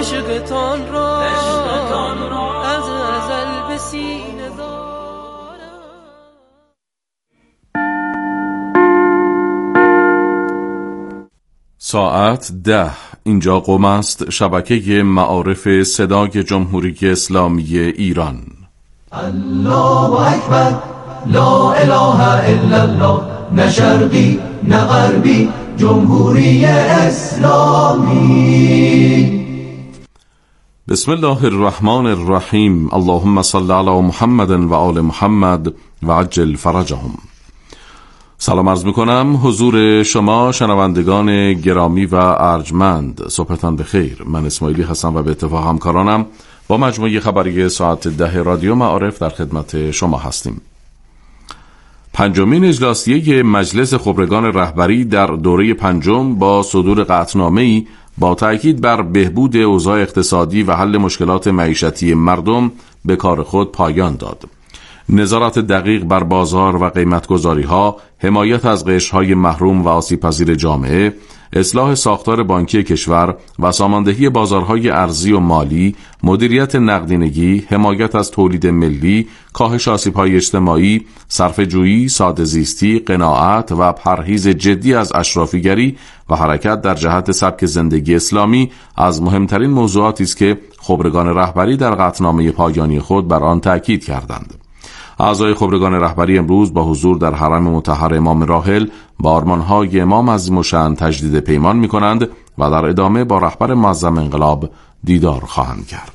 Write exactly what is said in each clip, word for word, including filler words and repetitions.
عشقتان را از ازل به سینه دارم. ساعت ده. اینجا قم است، شبکه معارف صدای جمهوری اسلامی ایران. الله اکبر، لا اله الا الله، نه شرقی نه غربی، جمهوری اسلامی. بسم الله الرحمن الرحیم. اللهم صل علی محمد و آل محمد و عجل فرجهم. سلام عرض میکنم حضور شما شنوندگان گرامی و ارجمند. صبحتان بخیر. من اسماعیلی هستم و به اتفاق همکارانم با مجموعه خبری ساعت ده رادیو معارف در خدمت شما هستیم. پنجمین اجلاسیه مجلس خبرگان رهبری در دوره پنجم با صدور قطعنامه‌ای با تأکید بر بهبود اوضاع اقتصادی و حل مشکلات معیشتی مردم به کار خود پایان داد. نظارت دقیق بر بازار و قیمتگذاری‌ها، حمایت از قشرهای محروم و آسیب‌پذیر جامعه، اصلاح ساختار بانکی کشور و ساماندهی بازارهای ارزی و مالی، مدیریت نقدینگی، حمایت از تولید ملی، کاهش آسیب‌های اجتماعی، صرفه‌جویی، ساده‌زیستی، قناعت و پرهیز جدی از اشرافیگری و حرکت در جهت سبک زندگی اسلامی از مهمترین موضوعاتی است که خبرگان رهبری در قطعنامه پایانی خود بر آن تأکید کردند. اعضای خبرگان رهبری امروز با حضور در حرم مطهر امام راحل با آرمان‌های امام عظیم الشأن تجدید پیمان می‌کنند و در ادامه با رهبر معظم انقلاب دیدار خواهند کرد.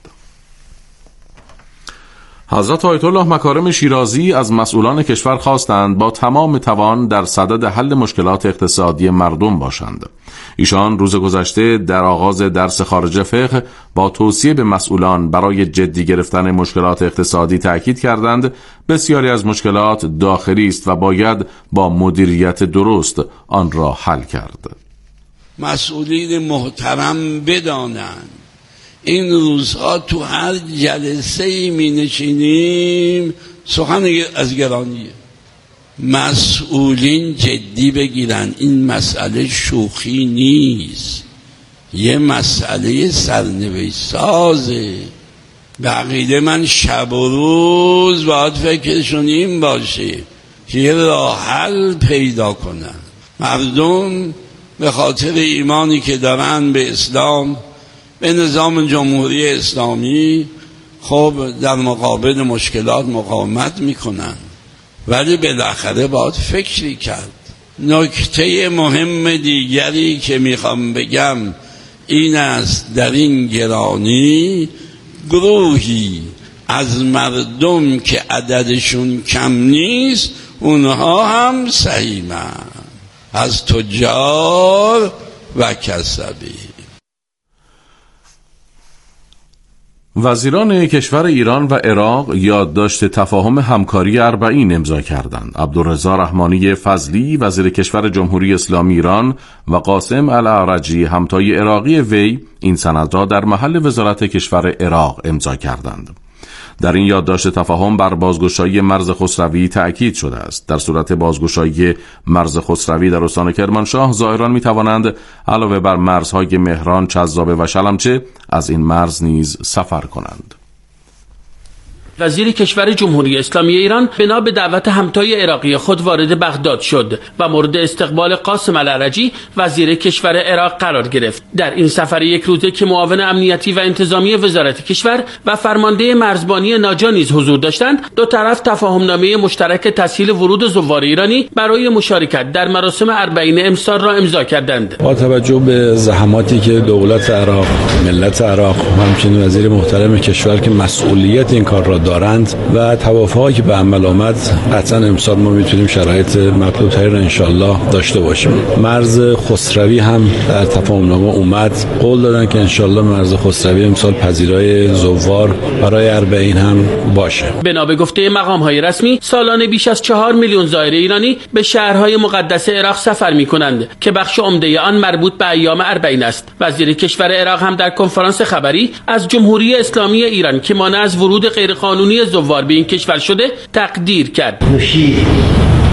حضرت آیت الله مکارم شیرازی از مسئولان کشور خواستند با تمام توان در صدد حل مشکلات اقتصادی مردم باشند. ایشان روز گذشته در آغاز درس خارج فقه با توصیه به مسئولان برای جدی گرفتن مشکلات اقتصادی تأکید کردند بسیاری از مشکلات داخلی است و باید با مدیریت درست آن را حل کرد. مسئولین محترم بدانند این روزها تو هر جلسه ای می نشینیم سخن از گرانیه. مسئولین جدی بگیرن، این مسئله شوخی نیست، یه مسئله سرنوشت سازه. به عقیده من شب و روز باید فکرشون این باشه که یه راه حل پیدا کنن. مردم به خاطر ایمانی که دارن به اسلام، به نظام جمهوری اسلامی، خب در مقابل مشکلات مقاومت میکنن، ولی بالاخره باید فکری کرد. نکته مهم دیگری که میخوام بگم این است، در این گرانی گروهی از مردم که عددشون کم نیست اونها هم سهیمن، از تجار و کسبی. وزیران کشور ایران و عراق یادداشت تفاهم همکاری اربعین امضا کردند. عبدالرضا رحمانی فضلی وزیر کشور جمهوری اسلامی ایران و قاسم الاعرجی همتای عراقی وی این سند را در محل وزارت کشور عراق امضا کردند. در این یادداشت تفاهم بر بازگشایی مرز خسروی تأکید شده است. در صورت بازگشایی مرز خسروی در استان کرمانشاه، زائران می توانند علاوه بر مرزهای مهران، چذابه و شلمچه از این مرز نیز سفر کنند. وزیر کشور جمهوری اسلامی ایران بنا به دعوت همتای عراقی خود وارد بغداد شد و مورد استقبال قاسم الاعرجی وزیر کشور عراق قرار گرفت. در این سفر یک روزه که معاون امنیتی و انتظامی وزارت کشور و فرمانده مرزبانی ناجا نیز حضور داشتند، دو طرف تفاهمنامه مشترک تسهیل ورود زوار ایرانی برای مشارکت در مراسم اربعین امسال را امضا کردند. با توجه به زحماتی که دولت عراق، ملت عراق و همچنین وزیر محترم کشور که مسئولیت این کار را دارند و توافقی که به عمل آمد، قطعا امسال ما میتونیم شرایط مطلوب‌تری را انشالله داشته باشیم. مرز خسروی هم در تفاهمنامه اومد، قول دادن که انشالله مرز خسروی امسال پذیرای زوار برای اربعین هم باشه. بنا به گفته مقام‌های رسمی، سالانه بیش از چهار میلیون زائر ایرانی به شهرهای مقدس عراق سفر می‌کنند که بخش عمده آن مربوط به ایام اربعین است. وزیر کشور عراق هم در کنفرانس خبری از جمهوری اسلامی ایران که مانع از ورود غیرقانونی زوار به این کشور شده تقدیر کرد. نوشید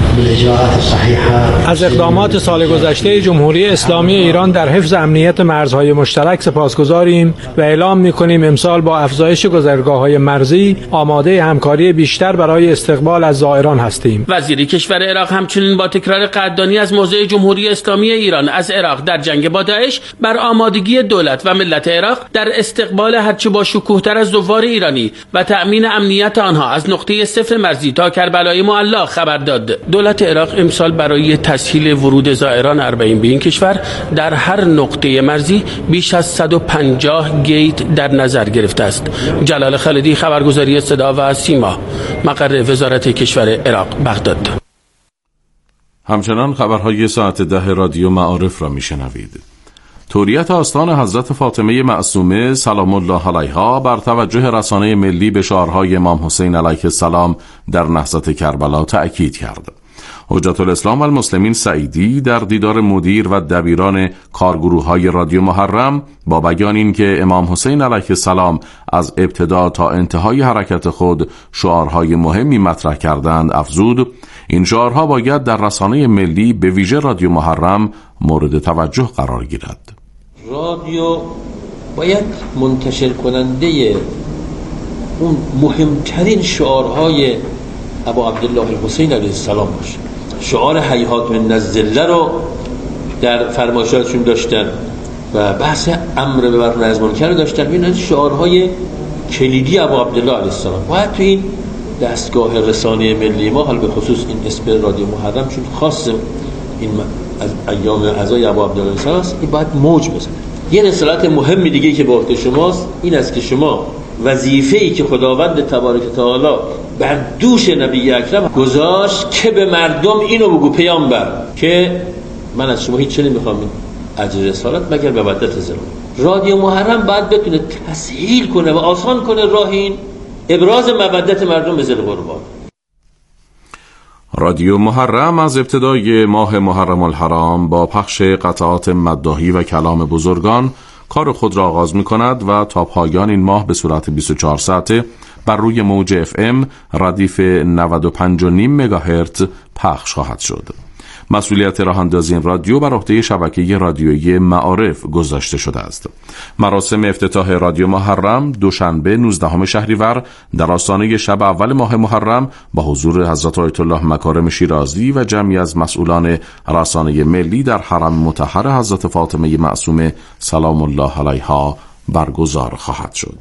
از اقدامات سال گذشته جمهوری اسلامی ایران در حفظ امنیت مرزهای مشترک سپاسگزاریم و اعلام می‌کنیم امسال با افزایش گذرگاه‌های مرزی آماده همکاری بیشتر برای استقبال از زائران هستیم. وزیر کشور عراق همچنین با تکرار قدردانی از موضع جمهوری اسلامی ایران از عراق در جنگ با داعش بر آمادگی دولت و ملت عراق در استقبال هرچه با شکوه‌تر از زوار ایرانی و تأمین امنیت آنها از نقطه صفر مرزی تا کربلای معلی خبر داد. دولت عراق امسال برای تسهیل ورود زائران اربعین به این کشور در هر نقطه مرزی بیش از صد و پنجاه گیت در نظر گرفته است. جلال خالدی، خبرگزاری صدا و سیما، مقر وزارت کشور عراق، بغداد. همچنان خبرهای ساعت ده رادیو معارف را میشنوید. طوریت آستان حضرت فاطمه معصومه سلام الله علیها بر توجه رسانه ملی به شعارهای امام حسین علیه السلام در نهضت کربلا تأکید کرد. حجت الاسلام و المسلمین سعیدی در دیدار مدیر و دبیران کارگروه‌های رادیو محرم با بیان این که امام حسین علیه السلام از ابتدا تا انتهای حرکت خود شعارهای مهمی مطرح کردند افزود این شعارها باید در رسانه ملی به ویژه رادیو محرم مورد توجه قرار گیرد. رادیو باید منتشر کننده اون مهمترین شعارهای ابا عبدالله الحسین علیه السلام باشه. شعار هیهات من الذله رو در فرمایشاتشون داشتن و بحث امر به معروف و نهی از منکر رو داشتن. این شعارهای کلیدی ابا عبدالله علیه السلام باید تو این دستگاه رسانه ملی ما، حال به خصوص این اسم رادیو محرم چون خاص این از ایام عزای ابا عبدالله علیه السلام است، این باید موج بزنه. یه رسالت مهمی دیگه که به عهده شماست این است که شما وظیفه‌ای که خداوند تبارک و تعالی بر دوش نبی اکرم گذاشت که به مردم اینو بگو پیامبر که من از شما هیچ چیزی نمیخوام اجر رسالت مگر مودت زلال. رادیو محرم باید بتونه تسهیل کنه و آسان کنه راه این ابراز مودت مردم به ذل قربان. رادیو محرم از ابتدای ماه محرم الحرام با پخش قطعات مداحی و کلام بزرگان کار خود را آغاز می کند و تا پایان این ماه به صورت بیست و چهار ساعته بر روی موج اف ام ردیف نود و پنج و نیم مگاهرتز پخش خواهد شد. مسئولیت راه اندازی این رادیو بر عهده شبکه رادیویی معارف گذاشته شده است. مراسم افتتاح رادیو محرم دوشنبه نوزدهم شهریور در آستانه شب اول ماه محرم با حضور حضرت آیت الله مکارم شیرازی و جمعی از مسئولان رسانه ملی در حرم مطهر حضرت فاطمه معصومه سلام الله علیها برگزار خواهد شد.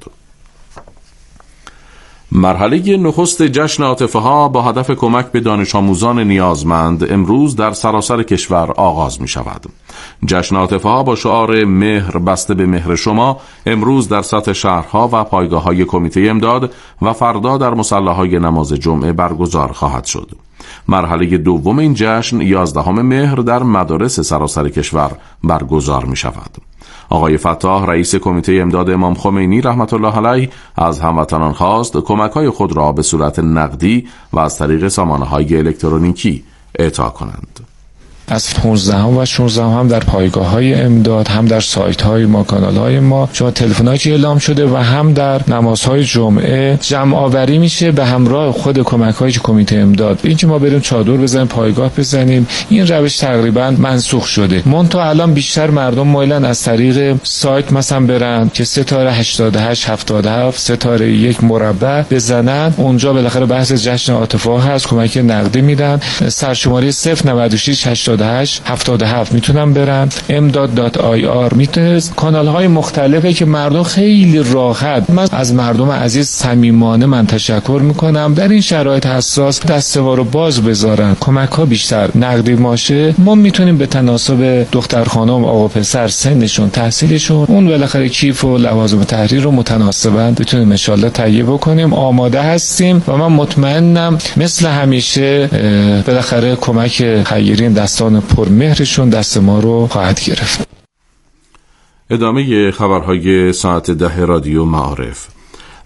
مرحله نخست جشن عاطفه ها با هدف کمک به دانش آموزان نیازمند امروز در سراسر کشور آغاز می شود. جشن عاطفه ها با شعار مهر بسته به مهر شما امروز در سطح شهرها و پایگاه های کمیته امداد و فردا در مصلاهای نماز جمعه برگزار خواهد شد. مرحله دوم این جشن یازدهم مهر در مدارس سراسر کشور برگزار می شود. آقای فتاح رئیس کمیته امداد امام خمینی رحمت الله علیه از هموطنان خواست کمک‌های خود را به صورت نقدی و از طریق سامانه‌های الکترونیکی اعطا کنند. از پانزدهم و شانزدهم هم در پایگاه‌های امداد، هم در سایت‌های ما، کانال‌های ما شما تلفن‌هایی که اعلام شده و هم در نمازهای جمعه جمع آوری میشه به همراه خود کمک‌هایی که کمیته امداد. این که ما بریم چادر بزنیم، پایگاه بزنیم، این روش تقریباً منسوخ شده. منتها الان بیشتر مردم مایلن از طریق سایت مثلا برن که ستاره هشتاد و هشت هفتاد و هفت ستاره یک مربع بزنن، اونجا بالاخره بحث جشن عاطفه هست، کمک نقدی میدن. سرشماره صفر نود و شش هشتاد و هشت هفتاد و هفت میتونن برن. امداد دات آی آر میتونه کانال‌های مختلفی که مردم خیلی راحت. من از مردم عزیز صمیمانه من تشکر میکنم در این شرایط حساس دسته‌ها رو باز بذارن، کمک‌ها بیشتر نقدی باشه. ما میتونیم به تناسب دختر خانم، آقا پسر، سنشون، تحصیلشون، اون بالاخره کیف و لوازم تحریر رو متناسباً بتونیم ان شاءالله تهیه بکنیم. آماده هستیم و من مطمئنم مثل همیشه بالاخره کمک خیرین دستان پرمهرشون دست ما رو خواهد گرفت. ادامه خبرهای ساعت ده رادیو معارف.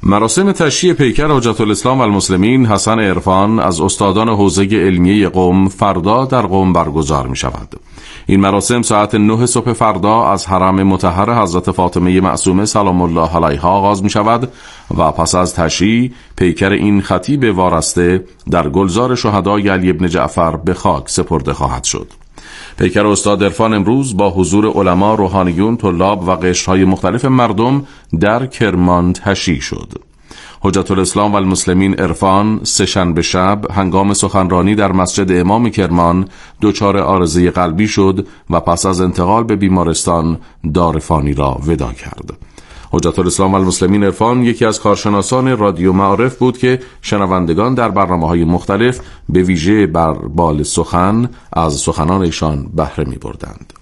مراسم تشییع پیکر حجت الاسلام و المسلمین حسن عرفان از استادان حوزه علمیه قم فردا در قم برگزار می شود. این مراسم ساعت نه صبح فردا از حرم مطهر حضرت فاطمه معصومه سلام الله علیها آغاز می شود و پس از تشییع پیکر این خطیب وارسته در گلزار شهدای علی ابن جعفر به خاک سپرده خواهد شد. پیکر استاد عرفان امروز با حضور علما، روحانیون، طلاب و قشرهای مختلف مردم در کرمان تشییع شد. حجت الاسلام و المسلمین عرفان سه‌شنبه شب هنگام سخنرانی در مسجد امام کرمان دچار عارضه قلبی شد و پس از انتقال به بیمارستان دارفانی را وداع کرد. حجت الاسلام و المسلمین عرفان یکی از کارشناسان رادیو معارف بود که شنوندگان در برنامه‌های مختلف به ویژه بر بال سخن از سخنان ایشان بهره می‌بردند.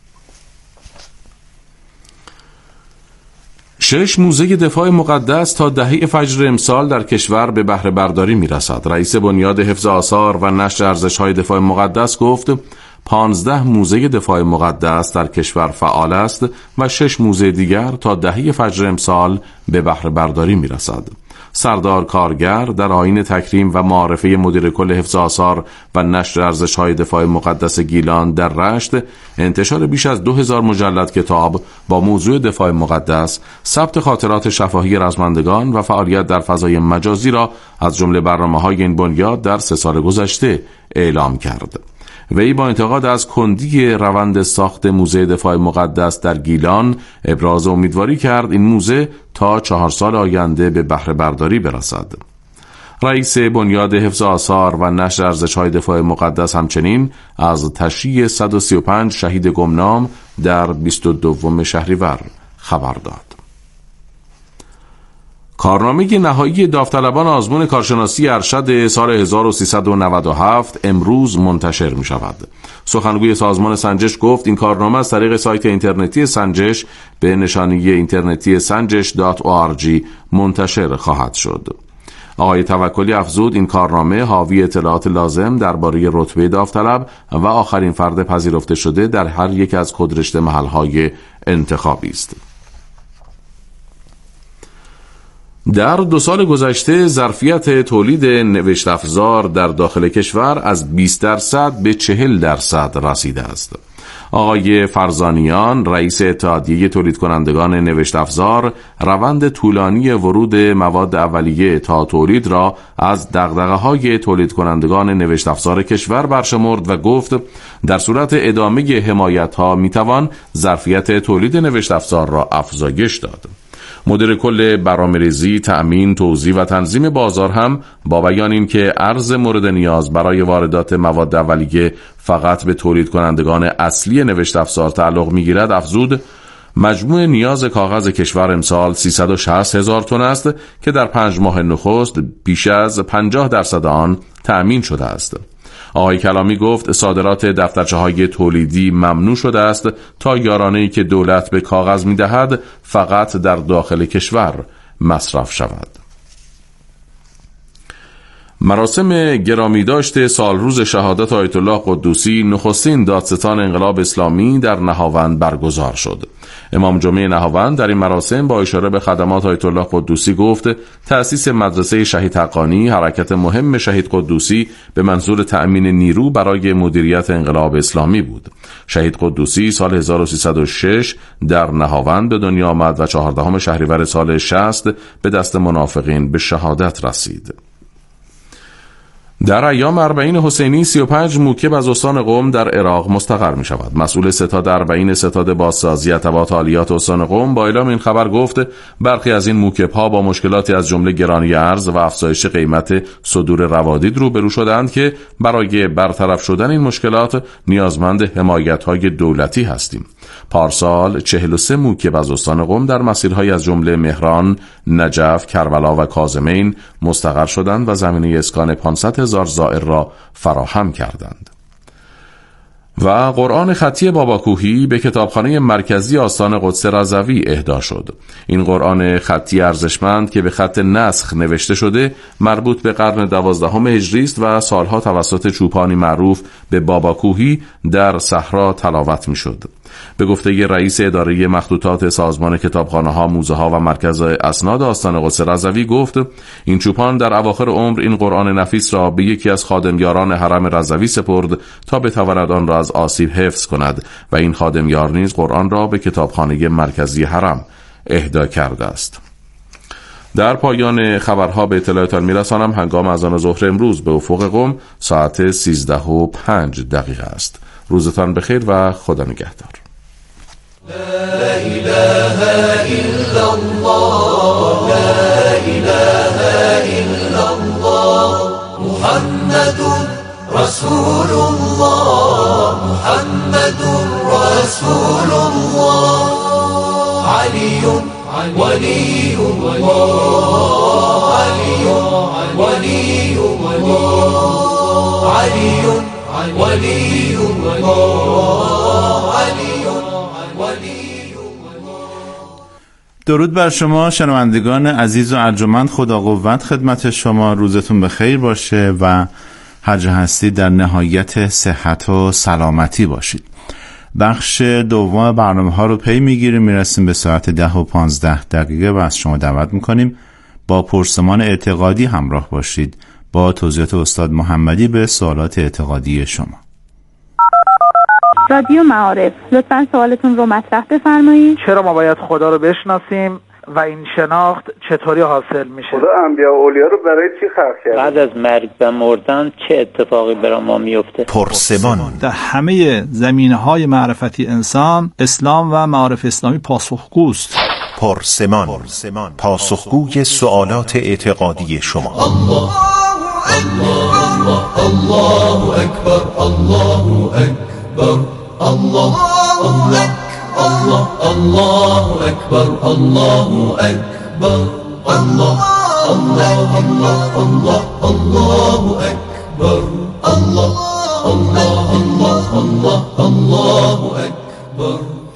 شش موزه دفاع مقدس تا دهه فجر امسال در کشور به بهره برداری می‌رسد. رئیس بنیاد حفظ آثار و نشر ارزش‌های دفاع مقدس گفت پانزده موزه دفاع مقدس در کشور فعال است و شش موزه دیگر تا دهه فجر امسال به بهره برداری می‌رسد. سردار کارگر در آیین تکریم و معارفه مدیر کل حفظ آثار و نشر ارزش‌های دفاع مقدس گیلان در رشت انتشار بیش از دو هزار مجلد کتاب با موضوع دفاع مقدس، ثبت خاطرات شفاهی رزمندگان و فعالیت در فضای مجازی را از جمله برنامه‌های این بنیاد در سه سال گذشته اعلام کرد. وی با انتقاد از کندی روند ساخت موزه دفاع مقدس در گیلان ابراز امیدواری کرد این موزه تا چهار سال آینده به بهره برداری برسد. رئیس بنیاد حفظ آثار و نشر ارزش‌های دفاع مقدس همچنین از تشییع صد و سی و پنج شهید گمنام در بیست و دوم شهریور خبر داد. کارنامه نهایی داوطلبان آزمون کارشناسی ارشد سال هزار و سیصد و نود و هفت امروز منتشر می شود. سخنگوی سازمان سنجش گفت این کارنامه از طریق سایت اینترنتی سنجش به نشانی اینترنتی سنجش دات او آر جی منتشر خواهد شد. آقای توکلی افزود این کارنامه حاوی اطلاعات لازم درباره رتبه داوطلب و آخرین فرد پذیرفته شده در هر یک از خودرشته محل‌های انتخابی است. در دو سال گذشته ظرفیت تولید نوشت افزار در داخل کشور از بیست درصد به چهل درصد رسیده است. آقای فرزانیان رئیس اتحادیه تولید کنندگان نوشت افزار روند طولانی ورود مواد اولیه تا تولید را از دغدغه‌های تولید کنندگان نوشت افزار کشور برشمرد و گفت در صورت ادامه حمایت‌ها میتوان ظرفیت تولید نوشت افزار را افزایش داد. مدیر کل برنامه‌ریزی، تأمین، توزیع و تنظیم بازار هم با بیان این که عرض مورد نیاز برای واردات مواد اولیه فقط به تولید کنندگان اصلی نوشت افزار تعلق می‌گیرد افزود مجموع نیاز کاغذ کشور امسال سیصد و شصت هزار تن است که در پنج ماه نخست بیش از پنجاه درصد آن تأمین شده است. آقای کلامی گفت صادرات دفترچه‌های تولیدی ممنوع شده است تا یارانه‌ای که دولت به کاغذ می‌دهد فقط در داخل کشور مصرف شود. مراسم گرامی داشته سالروز شهادت آیت الله قدوسی نخستین دادستان انقلاب اسلامی در نهاوند برگزار شد. امام جمعه نهاوند در این مراسم با اشاره به خدمات آیت الله قدوسی گفت تأسیس مدرسه شهید حقانی حرکت مهم شهید قدوسی به منظور تأمین نیرو برای مدیریت انقلاب اسلامی بود. شهید قدوسی سال هزار و سیصد و شش در نهاوند به دنیا آمد و چهاردهم شهریور سال شصت به دست منافقین به شهادت رسید. در ایام اربعین حسینی سی و پنج موکب از استان قم در عراق مستقر می شود. مسئول ستاد اربعین ستاد بازسازی اتباط عالیات استان قم با اعلام این خبر گفت برخی از این موکب ها با مشکلاتی از جمله گرانی ارز و افزایش قیمت صدور روادید روبرو شدند که برای برطرف شدن این مشکلات نیازمند حمایت های دولتی هستیم. پارسال چهل و سه موکب از استان قم در مسیرهای از جمله مهران، نجف، کربلا و کاظمین مستقر شدند و زمینه اسکان پانصد هزار زائر را فراهم کردند. و قرآن خطی باباکوهی به کتابخانه مرکزی آستان قدس رضوی اهدا شد. این قرآن خطی ارزشمند که به خط نسخ نوشته شده مربوط به قرن دوازدهم هجری است و سالها توسط چوپانی معروف به باباکوهی در صحرا تلاوت می‌شد. به گفته رئیس اداره مخطوطات سازمان کتابخانه‌ها، موزه‌ها و مرکز اسناد آستان قدس رضوی گفت این چوپان در اواخر عمر این قرآن نفیس را به یکی از خادمیاران حرم رضوی سپرد تا بتواند آن را از آسیب حفظ کند و این خادمیار نیز قرآن را به کتابخانه مرکزی حرم اهدا کرده است. در پایان خبرها به اطلاعتان میرسانم هنگام اذان ظهر امروز به افق قم ساعت سیزده و پنج دقیقه است. روزتان بخیر و خدا نگهدار. لا إله إلا الله لا إله إلا الله محمد رسول الله محمد رسول الله علي ولي الله علي ولي الله علي ولي الله علي درود بر شما شنوندگان عزیز و ارجمند. خدا قوت خدمت شما، روزتون بخیر باشه و هر جا هستید در نهایت صحت و سلامتی باشید. بخش دوم برنامه ها رو پی میگیریم، میرسیم به ساعت ده و پانزده دقیقه و از شما دعوت میکنیم با پرسمان اعتقادی همراه باشید با توضیحات استاد محمدی به سوالات اعتقادی شما. رادیو معارف، لطفاً سوالتون رو مطرح بفرمایید. چرا ما باید خدا رو بشناسیم و این شناخت چطوری حاصل میشه؟ خدا انبیا و اولیا رو برای چی خلق کرده؟ بعد از مرگ و مردن چه اتفاقی برای ما میفته؟ پرسمان. در همه زمینه‌های معرفتی انسان، اسلام و معارف اسلامی پاسخگوست. پرسمان، پاسخگوی سوالات اعتقادی شما. الله الله الله اکبر الله اکبر الله الله الله الله اکبر الله اکبر الله الله الله الله الله اکبر الله الله الله الله الله اکبر.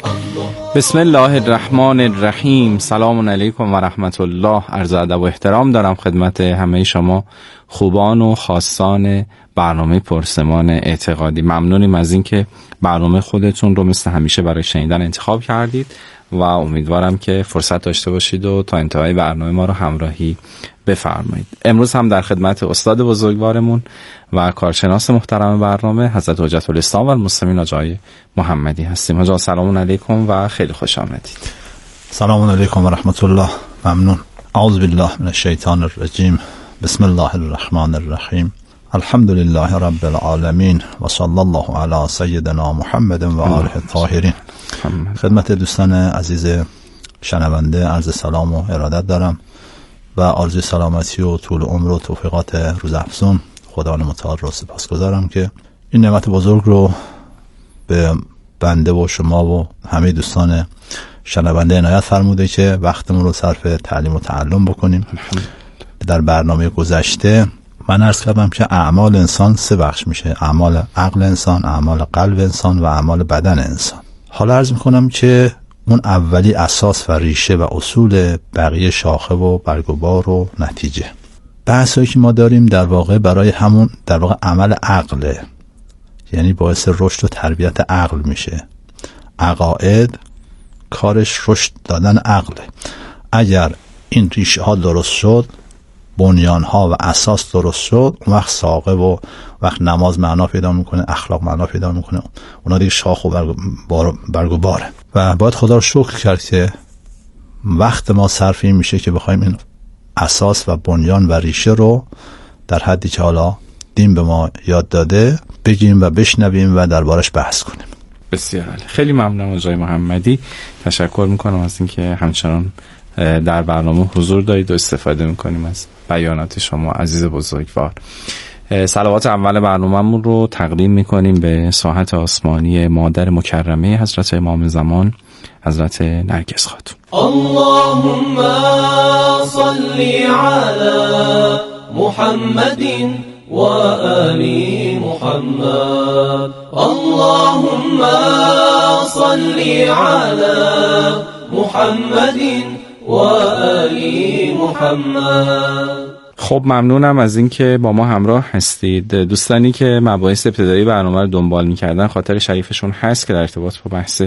بسم الله الرحمن الرحیم. سلام علیکم و رحمت الله. عرض ادب و احترام دارم خدمت همه شما خوبان و خواستان برنامه پرسمان اعتقادی. ممنونیم از اینکه برنامه خودتون رو مثل همیشه برای شنیدن انتخاب کردید و امیدوارم که فرصت داشته باشید و تا انتهای برنامه ما رو همراهی بفرمایید. امروز هم در خدمت استاد بزرگوارمون و کارشناس محترم برنامه حضرت حجت الاسلام و المسلمین آقای محمدی هستیم. حاجی سلام علیکم و خیلی خوش آمدید. سلام علیکم و رحمت الله. ممنون. اعوذ بالله من الشیطان الرجیم. بسم الله الرحمن الرحیم. الحمد لله رب العالمین و صلی الله علی سیدنا محمد و آله الطاهرین. خدمت دوستان عزیز شنونده عرض سلام و ارادت دارم و آرزوی سلامتی و طول عمر و توفیقات روزافزون خداوند متعال رو سپاسگزارم که این نعمت بزرگ رو به بنده و شما و همه دوستان شنونده عنایت فرموده که وقتمون رو صرف تعلیم و تعلم بکنیم. در برنامه گذشته من عرض کردم که اعمال انسان سه بخش میشه: اعمال عقل انسان، اعمال قلب انسان و اعمال بدن انسان. حالا عرض میکنم که اون اولی اساس و ریشه و اصول، بقیه شاخه و برگ و بار و نتیجه. بحثایی که ما داریم در واقع برای همون در واقع عمل عقله، یعنی باعث رشد و تربیت عقل میشه. عقاید کارش رشد دادن عقله. اگر این ریشه ها درست شد، بنیان ها و اساس درست شد، اون وقت ساقه و وقت نماز معنا پیدا میکنه، اخلاق معنا پیدا میکنه، اونا دیگه شاخ و برگ, بار برگ و باره. و باید خدا رو شکر کرد که وقت ما صرف این میشه که بخوایم این اساس و بنیان و ریشه رو در حدی که حالا دین به ما یاد داده بگیم و بشنویم و دربارش بحث کنیم. بسیار عالی. خیلی ممنونم آقای محمدی. تشکر میکنم از اینکه همچنان در برنامه حضور دارید و استفاده میکنیم از بیانات شما عزیز بزرگوار. صلوات اول برنامه‌مون رو تقدیم میکنیم به ساحت آسمانی مادر مکرمه حضرت امام زمان حضرت نرگس خاتون. اللهم صل علی محمد و آل محمد. اللهم صل علی محمد و آل محمد. خب ممنونم از اینکه با ما همراه هستید. دوستانی که مباحث ابتدایی برنامه رو دنبال می‌کردن خاطر شریفشون هست که در ارتباط با بحث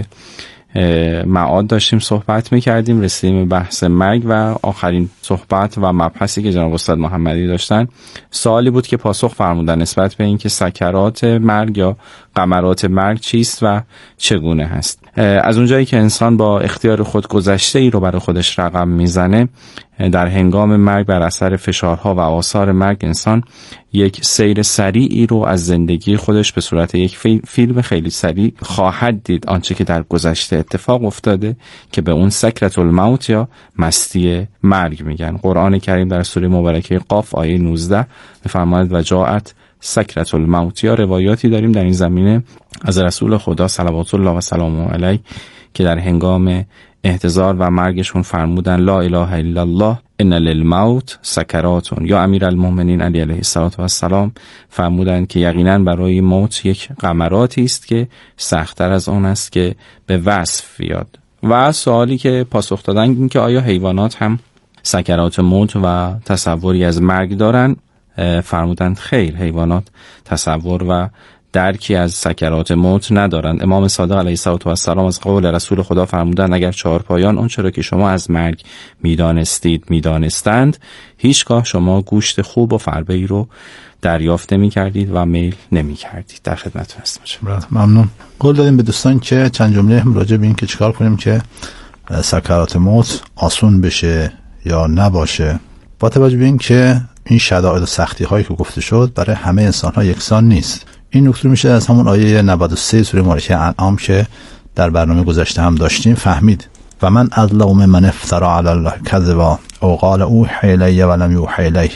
معاد داشتیم صحبت می‌کردیم، رسیدیم به بحث مرگ و آخرین صحبت و مبحثی که جناب استاد محمدی داشتن سوالی بود که پاسخ فرمودن نسبت به اینکه سکرات مرگ یا غمرات مرگ چیست و چگونه هست. از اونجایی که انسان با اختیار خود گذشته ای رو برای خودش رقم میزنه، در هنگام مرگ بر اثر فشارها و آثار مرگ انسان یک سیر سریعی رو از زندگی خودش به صورت یک فیلم خیلی سریع خواهد دید، آنچه که در گذشته اتفاق افتاده که به اون سکرت الموت یا مستی مرگ میگن. قرآن کریم در سوره مبارکه قاف آیه نوزده میفرماید و جاءت سکرت الموت. یا روایاتی داریم در این زمینه از رسول خدا صلوات الله و سلامه علیه که در هنگام احتضار و مرگشون فرمودن لا اله الا الله ان للموت سکرات. یا امیرالمؤمنین علی علیه السلام فرمودند که یقینا برای موت یک غمراتی است که سخت‌تر از آن است که به وصف بیاد. و سوالی که پاسخ دادن این که آیا حیوانات هم سکرات موت و تصوری از مرگ دارن؟ فرمودند خیر، حیوانات تصور و درکی از سکرات موت ندارند. امام صادق علیه السلام از قول رسول خدا فرمودند اگر چهارپایان اون چرا که شما از مرگ میدانستید میدانستند، هیچگاه شما گوشت خوب و فربه‌ای رو دریافت نمی کردید و میل نمی کردید. در خدمتتون هستم. ممنون. قول دادیم به دوستان که چند جمله هم راجع به این که چیکار کنیم که سکرات موت آسون بشه یا نباشه، با توجه به این که این شدائد و سختی هایی که گفته شد برای همه انسان ها یکسان نیست. این نکته میشه از همون آیه نود و سه سوره مبارکه انعام که در برنامه گذشته هم داشتیم فهمید. و من اظلم ممن افتری علی الله کذبا او قال اوحی الی ولم یوحی الیه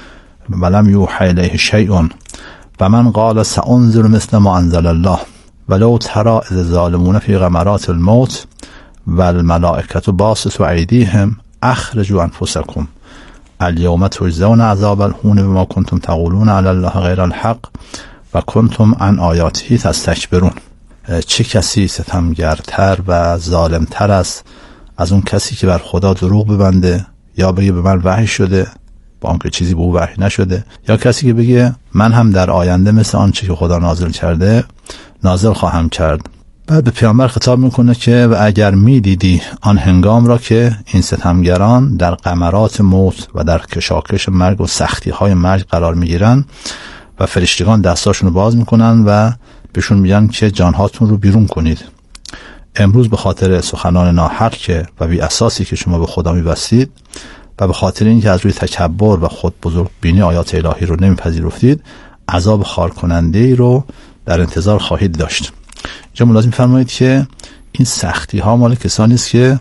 ولم یوحی الیه شیء و من قال سأنزل مثل ما انزل الله ولو تری اذ الظالمون فی غمرات الموت والملائکة باسطوا ایدیهم اخرجوا انفسکم الیوم تجزون عذاب الهون بما کنتم تقولون علی الله غیر الحق و کنتم عن آیاته تستکبرون. چه کسی ستمگرتر و ظالمتر است از اون کسی که بر خدا دروغ ببنده یا بگه به من وحی شده با آنکه چیزی به او وحی نشده، یا کسی که بگه من هم در آینده مثل آنچه که خدا نازل کرده نازل خواهم کرد. بعد به پیامبر خطاب میکنه که و اگر میدیدی آن هنگام را که این ستمگران در غمرات موت و در کشاکش مرگ و سختی های مرگ قرار میگیرن و فرشتگان دستاشون رو باز میکنن و بهشون میگن که جانهاتون رو بیرون کنید. امروز به خاطر سخنان ناحق که و بی اساسی که شما به خدا میبستید و به خاطر اینکه از روی تکبر و خود بزرگ بینی آیات الهی رو نمیپذیرفتید، عذاب خار کننده ای رو در انتظار خواهید داشت. اینجا ملازم فرمایید که این سختی ها مال کسانی است که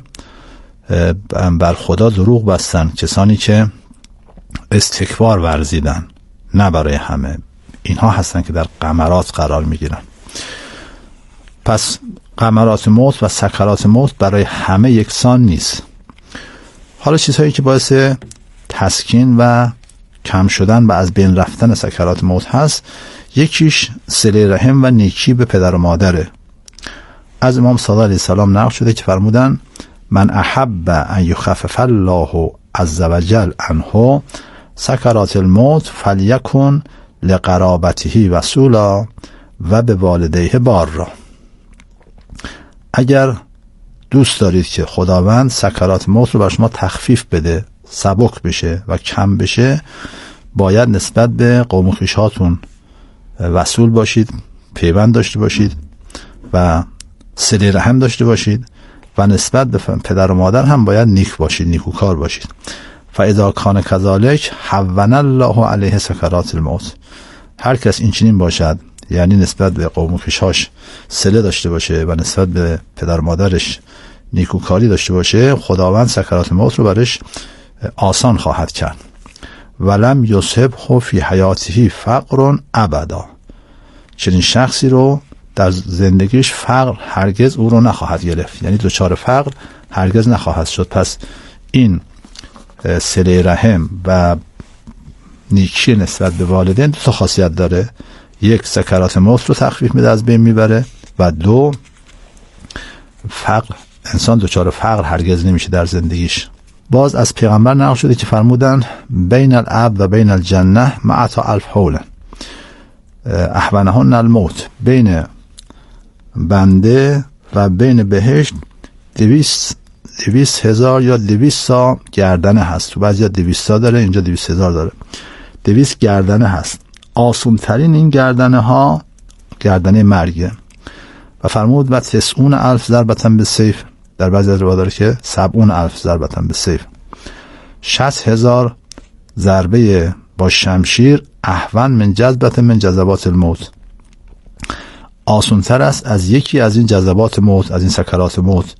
بر خدا دروغ بستن، کسانی که استکبار ورزیدن، نه برای همه. اینها هستن که در غمرات قرار میگیرن. پس غمرات موت و سکرات موت برای همه یکسان نیست. حالا چیزهایی که باعث تسکین و کم شدن و از بین رفتن سکرات موت هست، یکیش صله رحم و نیکی به پدر و مادره. از امام صادق علیه السلام نقل شده که فرمودن من احب ان یخفف الله عز وجل عنه سکرات الموت فلیکن لقرابته وصولا و به والدیه بارا. اگر دوست دارید که خداوند سکرات موت رو بر شما تخفیف بده، سبک بشه و کم بشه، باید نسبت به قوم و خویشاتون وصول باشید، پیوند داشته باشید و صله رحم داشته باشید و نسبت به پدر و مادر هم باید نیک باشید، نیکوکار باشید. فاذا کان کذالک حون الله علیه سکرات الموت. هر کس این چنین باشد، یعنی نسبت به قوم و خویشاش صله داشته باشه و نسبت به پدر و مادرش نیکوکاری داشته باشه، خداوند سکرات موت رو برش آسان خواهد کرد. ولم یصبه فی حیاته فقر ابدا. چنین شخصی رو در زندگیش فقر هرگز او رو نخواهد گرفت، یعنی دچار فقر هرگز نخواهد شد. پس این صله رحم و نیکی نسبت به والدین دو تا خاصیت داره: یک، سکرات موت رو تخفیف میده، از بین میبره، و دو، فقر، انسان دچار فقر هرگز نمیشه در زندگیش. باز از پیغمبر نقل شده که فرمودن بین العبد و بین الجنه معتا الف حول احونهن الموت، بین بنده و بین بهشت دویست دویست هزار یا دویست سا گردنه هست. تو بعضی ها دویست سا داره، اینجا دویست هزار داره. دویست گردنه هست. آسون ترین این گردنه ها گردنه مرگه. و فرمود و تسعون الف ضربتن به سیف، در بعضی از روایات داره که سبعون الف ضربتن به سیف، شصت هزار ضربه با شمشیر اهون من جذبت من جذبات الموت، آسونتر است از یکی از این جذبات موت، از این سکرات موت.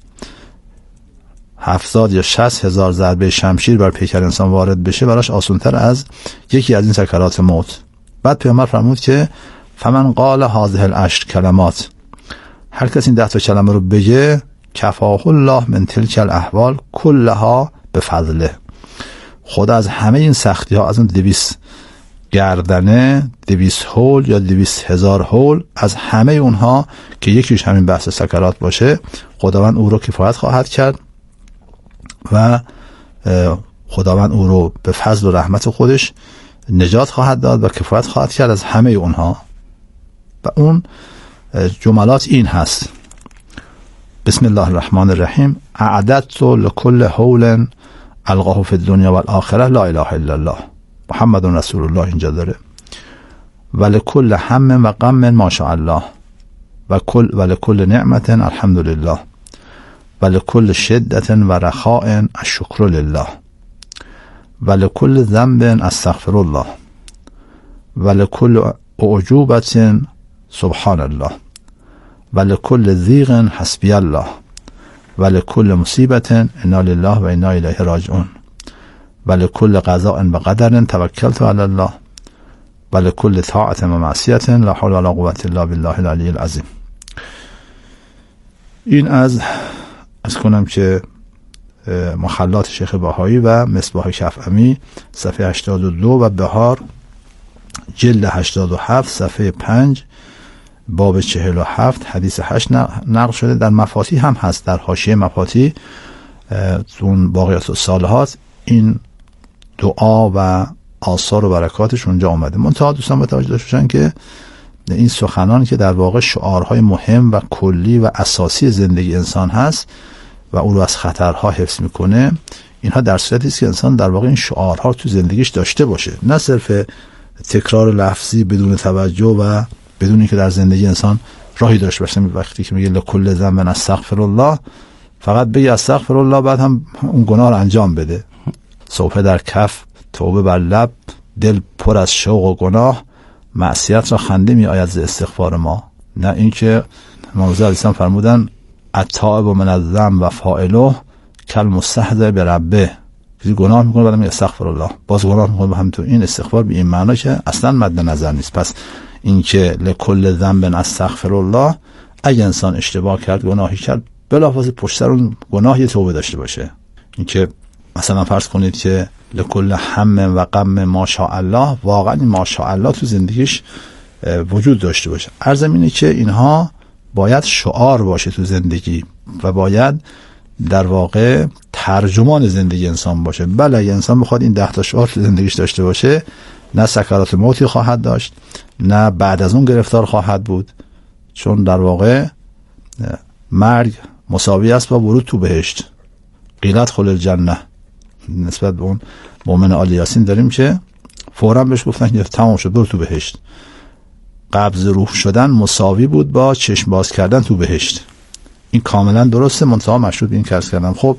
هفتاد یا شصت هزار ضربه شمشیر بر پیکر انسان وارد بشه براش آسونتر از یکی از این سکرات موت. بعد پیامبر فرمود که فمن قال هذه العشر کلمات، هر کس این ده تا کلمه رو بگه کفاه الله من تلک الاحوال کلها به فضله، خدا از همه این سختی ها، از اون دویست گردنه، دویست هول یا دویست هزار هول، از همه اونها که یکیش همین بحث سکرات باشه، خداوند او رو کفایت خواهد کرد و خداوند او رو به فضل و رحمت خودش نجات خواهد داد و کفایت خواهد کرد از همه اونها. و اون جملات این هست: بسم الله الرحمن الرحیم اعددت لكل هول القاه فی الدنیا و الاخره لا اله الا الله محمد رسول الله. اینجا داره ولکل هم و غم ما شاء الله و کل ولکل نعمت الحمدلله ولکل شدت و رخاء الشکر لله ولکل ذنب استغفر الله ولکل اعجوبت سبحان الله ولکل ضیق حسبی الله ولکل مصیبت انا لله و انا الیه راجعون ولکل قضاء و قدر توکلت علی الله ولکل طاعت و معصیت لا حول ولا قوة الا بالله العلی العظیم. این از از کنم که مخلات شیخ بهایی و مصباح شفعی صفحه هشتاد و دو و بهار جلد هشتاد و هفت صفحه پنج باب چهل و هفت حدیث هشت نقل شده. در مفاتیح هم هست، در حاشیه مفاتیح اون باقیات الصالحات این دعا و آثار و برکاتش اونجا آمده. منتها دوستان متوجه داشته باشن که این سخنان که در واقع شعارهای مهم و کلی و اساسی زندگی انسان هست و او رو از خطرها حفظ میکنه، اینها در صورتی است که انسان در واقع این شعارها تو زندگیش داشته باشه، نه صرف تکرار لفظی بدون توجه و بدون اینکه در زندگی انسان راهی داشته باشه. وقتی که میگه لکل ذنب استغفر الله، فقط بگی استغفر الله بعد هم اون گناه رو انجام بده. صبح در کف، توبه بر لب، دل پر از شوق و گناه، معصیت را خنده می آید ز استغفار ما. نه اینکه امام رضا علیه السلام فرمودن التائب من الذنب و فاعله کالمستهزئ بربه، کسی گناه میکنه بعد میگه استغفر الله، باز گناه میکنه. هم تو این استغفار به این معنا که اصلا مد نظر نیست. پس اینکه لکل ذنب استغفر الله، اگه انسان اشتباه کرد، گناهی کرد، بلافاصله پشت سر اون گناه یه توبه داشته باشه. اینکه مثلا فرض کنید که لکل هم و غم ما شاء الله، واقعا این ما شاء الله تو زندگیش وجود داشته باشه. عرضم اینه که اینها باید شعار باشه تو زندگی و باید در واقع ترجمان زندگی انسان باشه. بله اگه انسان بخواد این ده تا شعار تو زندگیش داشته باشه، نه سکرات موتی خواهد داشت، نه بعد از اون گرفتار خواهد بود، چون در واقع مرگ مساوی است با ورود تو بهشت. قیلت خل الجنه، نسبت به اون مؤمن آل یاسین داریم که فوراً بهش گفتن که تمام شد برو تو بهشت. قبض روح شدن مساوی بود با چشم باز کردن تو بهشت. این کاملا درسته، منتها مشروط به این کارس کردن. خب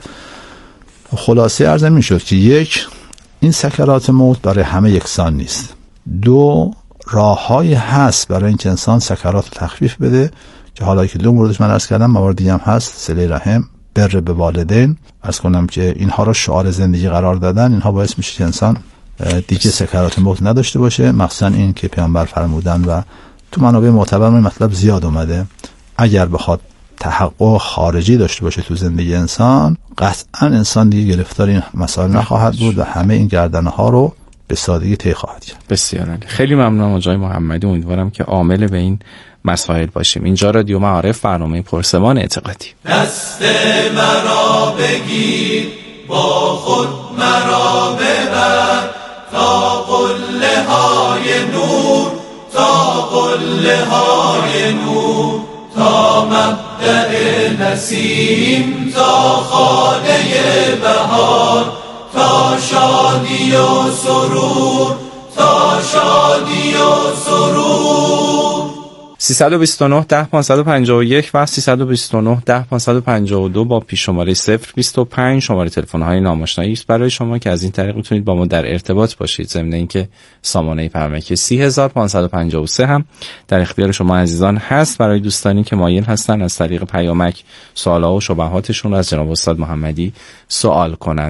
خلاصه عرض می شد که یک، این سکرات موت برای همه یکسان نیست. دو، راههایی هست برای اینکه انسان سکرات رو تخفیف بده که حالا که دو موردش من عرض کردم، مواردی هم هست، صله رحم، بر به والدین. عرض کنم که اینها رو شعار زندگی قرار دادن، اینها باعث میشه که انسان دیگه سکرات موت نداشته باشه. مخصوصا این که پیامبر فرمودن و تو منابع معتبر این مطلب زیاد اومده، اگر بخواد تحقق خارجی داشته باشه تو زندگی انسان، قطعا انسان دیگه گرفتار این مسائل نخواهد بود و همه این گردنه ها رو به سادگی طی خواهد کرد. بسیار عالی، خیلی ممنونم آقای محمدی. امیدوارم که عامل به این مسائل باشیم. اینجا رادیو معارف، برنامه پرسمان اعتقادی. دست مرا بگیر با خود مرا ببر تا قله های نور، تا قله های نور، تا مبدأ نسیم، تا خانه بهار، تا شادی و سرور، تا شادی و سرور. سیصد و بیست و نه ده پانصد و پنجاه و یک و سیصد و بیست و نه ده پانصد و پنجاه و دو با پیش شماره صفر بیست و پنج شماره تلفن‌های ناآشنایی است برای شما که از این طریق میتونید با ما در ارتباط باشید. ضمن اینکه سامانه پیامک سی هزار و پانصد و پنجاه و سه هم در اختیار شما عزیزان هست برای دوستانی که مایل هستن از طریق پیامک سوالات و شبهاتشون رو از جناب استاد محمدی سوال کنند.